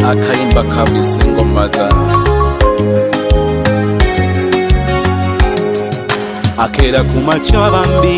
Akayimba ka Single Mother akera kumacha bambi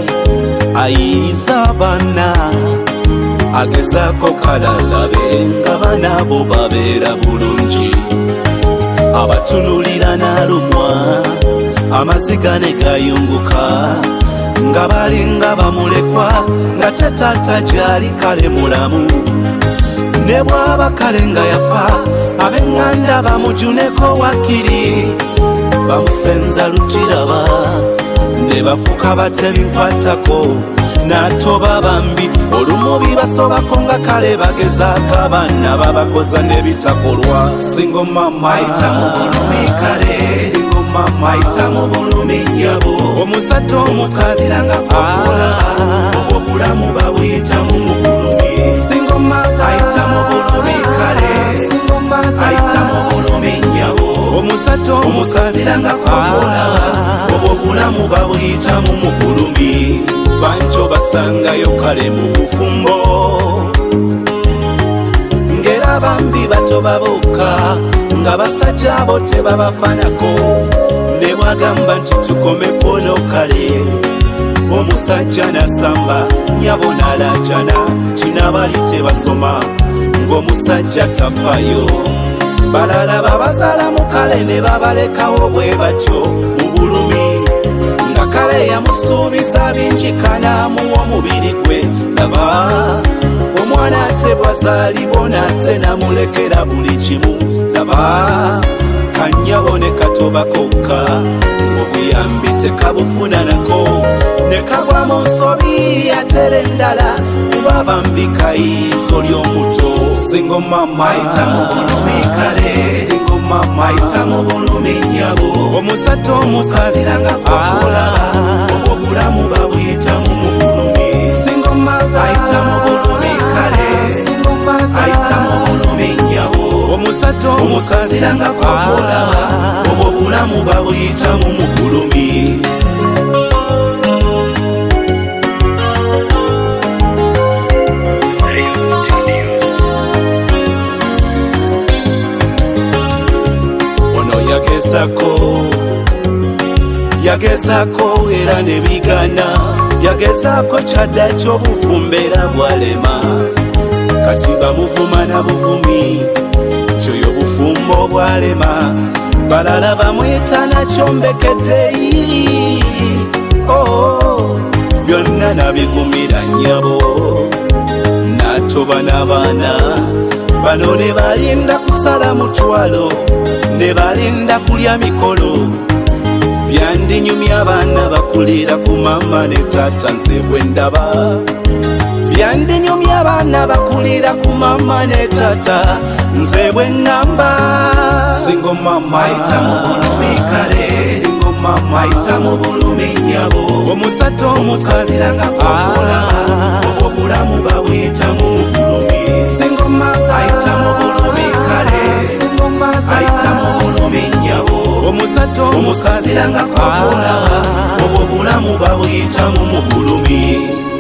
ayiza bana agezako kalalabe nga bana bo babeera bulungi abatunulira nalumwa amaziga ne gayunguka nga balinga bamulekwa nga tetata gyali kale mulamu ne bwaba kale nga yafa ab'eŋŋanda bamujuneko wakiri bamusenza lutiraba ne bafuka batebinkwatako n'atoba bambi olumubi basobako nga kale bagezaako abaana babakoza n'ebitakolwa Single Mama ayita mu bulumi kale Single Mama ayita mu bulumi nnyabo omusajja omusaziranga kwakola obulamu babuyita mu bulumi Single Mama ayita mu bulumi kale Single Mama ayita mu bulumi nnyabo omusajja omusaziranga kwakola obulamu babuyita mu bulumi banjo basangayo kale mu bufumbo ngera bambi bato babuuka nga basajja abo tebabafanako ne bwagamba nti tukomeko no kale omusajja nasamba nyabo nalajana kinabali tebasoma ng'omusajja tafayo balala babazala mu kale ne babalekawo bwe batyo mu bulumi kale yamusuubiza bingi kanaamuwa omubiri gwe laba omwana ate bwazaalibwa nate namulekera buli kimu laba kannyabo ne katoba kokka obuyambi tekabufunanako ne kagwa mu nsobi yatere endala kuba bambi kayiizo ly'omuto Single Mama ayita mu bulumi kale Single Mama ayita mu bulumi nnyabo omusajja omusaziranga kwakola obulamu babuyita mu bulumi Single Mama ayita mu bulumi kale Single Mama ayita mu bulumi nnyabo omusajja omusaziranga kwakola obulamu babuyita mu bulumi yagezako era ne bigana yagezako kyadda ky'obufumbeera bwalema kati bamuvuma na buvumi kyoyo bufumbo bwalema balala bamwita nakyombekeddeyi byonna nabigumira nnyabo n'atoba n'abaana bano ne balinda kusala mutwalo ne balinda kulya mikolo byandinyumya abaana bakulira ku mama ne tata nze bwe ndaba byandinyumya abaana bakulira ku mama ne tata nze bwe ŋŋamba Single Mama ayita mu bulumi kale Single Mama ayita mu bulumi nnyabo omusajja omusaziranga kwakola obulamu babuyita mu bulumi Single Mama ayita mu bulumi kale Single Mama ayita mu bulumi nnyabo omusajja omusaziranga kwakola obulamu babuyita mu bulumi